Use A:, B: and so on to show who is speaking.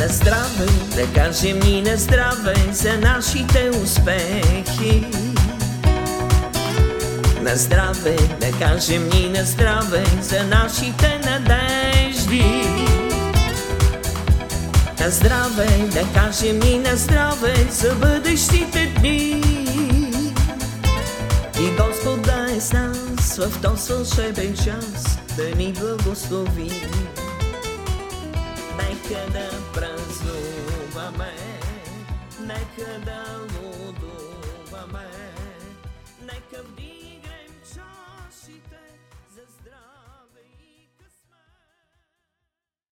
A: На здраве, да кажем ни на здраве за нашите успехи. На здраве, да кажем ни на здраве за нашите надежди. На здраве, да кажем ни на здраве за бъдещите дни. И Господ да е с нас в този вълшебен час, да ни благослови. Нека да празнуваме, нека да лудуваме, нека вдигаме.